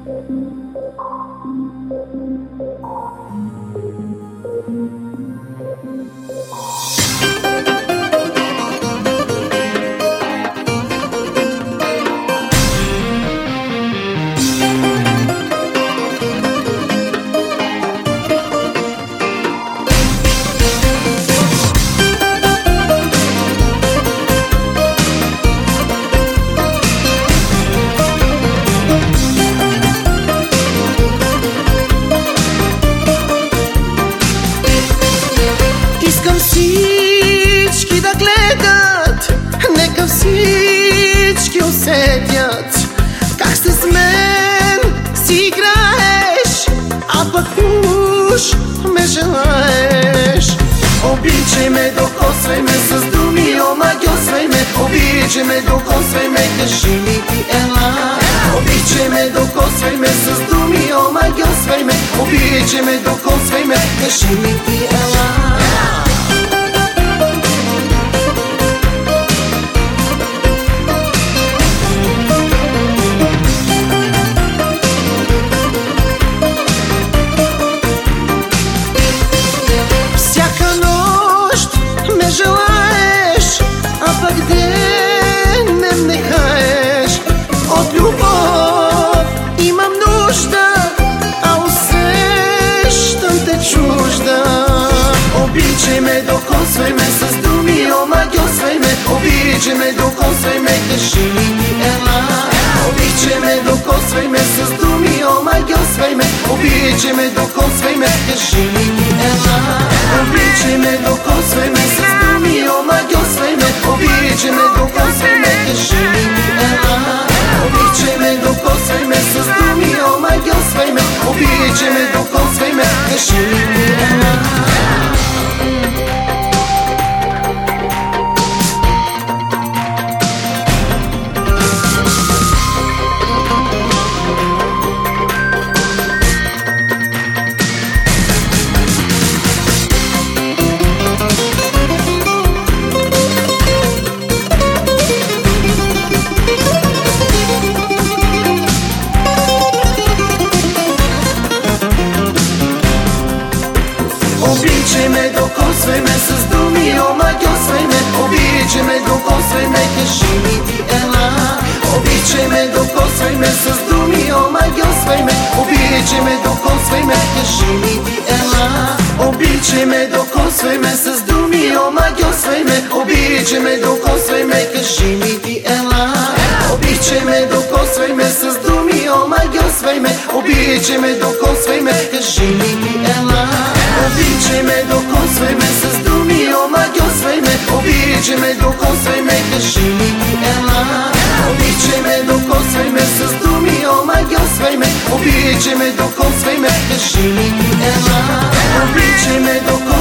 Искам всички да гледат, нека всички усетят как се с мен си играеш, а пък уж ме желаеш. Обичай ме, докосвай ме с думи, омагьосвай ме. Обичай ме, докосвай ме, кажи ми ти ела. Обичай ме, докосвай ме с думи, омагьосвай ме. Обичай ме, докосвай ме, кажи ми ти ела. Желаеш, а пък ден ме нехаеш. От любов имам нужда, а усещам те чужда. Обичай ме, докосвай ме с думи, омагьосвай ме. Обичай ме, докосвай ме, кажи ми ти ела. Обичай ме, докосвай ме с думи, омагьосвай ме. Обичай ме, докосвай ме, кажи ми ти ела. Обичай ме, докосвай ме с думи, омагьосвай ме. Обичай ме, докосвай ме, кажи ми ти ела. Обичай ме, докосвай ме с думи, омагьосвай ме. Обичай ме, докосвай ме, кажи ми ти ела. Обичай ме, докосвай ме с думи, омагьосвай ме. Обичай ме, докосвай ме, кажи ми ти ела. Обичай ме, докосвай ме с думи, омагьосвай ме. Обичай ме, докосвай ме, кажи ми ти ела. Обичай ме, докосвай ме с думи, омагьосвай ме. Обичай ме, докосвай ме, кажи ми ти ела. Обичай ме, докосвай ме с думи, омагьосвай ме. Обичай ме, докосвай ме, кажи ми ти ела. Обичай ме, докосвай ме с думи, омагьосвай ме. Обичай ме, докосвай ме, кажи ми ти ела. Обичай ме, докосвай ме с думи, омагьосвай ме. Обичай ме, докосвай ме, кажи ми ти ела. Обичай ме, докосвай